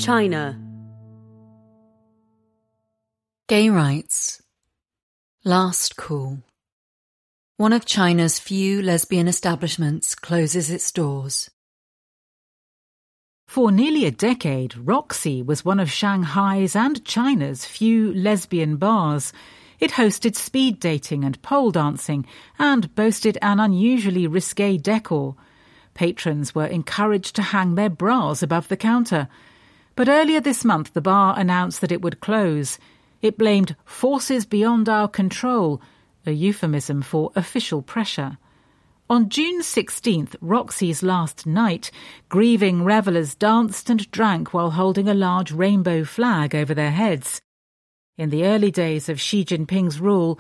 China. Gay rights. Last call. One of China's few lesbian establishments closes its doors. For nearly a decade, Roxy was one of Shanghai's and China's few lesbian bars. It hosted speed dating and pole dancing and boasted an unusually risque decor. Patrons were encouraged to hang their bras above the counter. But earlier this month, the bar announced that it would close. It blamed forces beyond our control, a euphemism for official pressure. On June 16th, Roxy's last night, grieving revellers danced and drank while holding a large rainbow flag over their heads. In the early days of Xi Jinping's rule,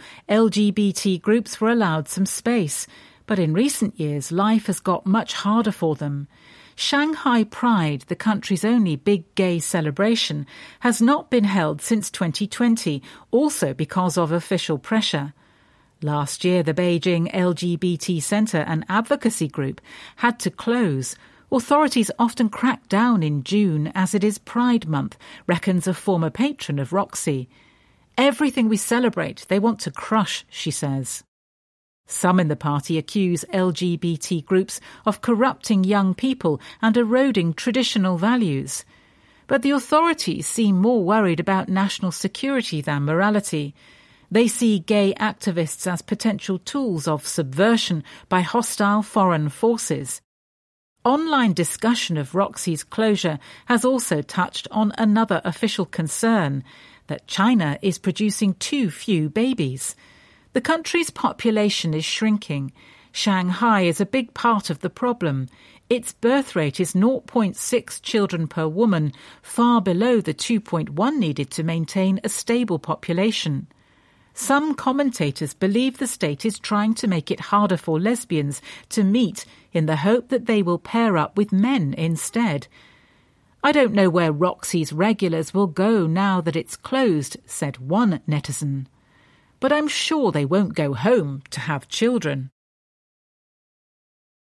LGBT groups were allowed some space, but in recent years life has got much harder for them. Shanghai Pride, the country's only big gay celebration, has not been held since 2020, also because of official pressure. Last year, the Beijing LGBT Centre and Advocacy Group had to close. Authorities often crack down in June, as it is Pride Month, reckons a former patron of Roxy. Everything we celebrate, they want to crush, she says. Some in the party accuse LGBT groups of corrupting young people and eroding traditional values. But the authorities seem more worried about national security than morality. They see gay activists as potential tools of subversion by hostile foreign forces. Online discussion of Roxy's closure has also touched on another official concern, that China is producing too few babies. The country's population is shrinking. Shanghai is a big part of the problem. Its birth rate is 0.6 children per woman, far below the 2.1 needed to maintain a stable population. Some commentators believe the state is trying to make it harder for lesbians to meet in the hope that they will pair up with men instead. I don't know where Roxy's regulars will go now that it's closed, said one netizen. But I'm sure they won't go home to have children.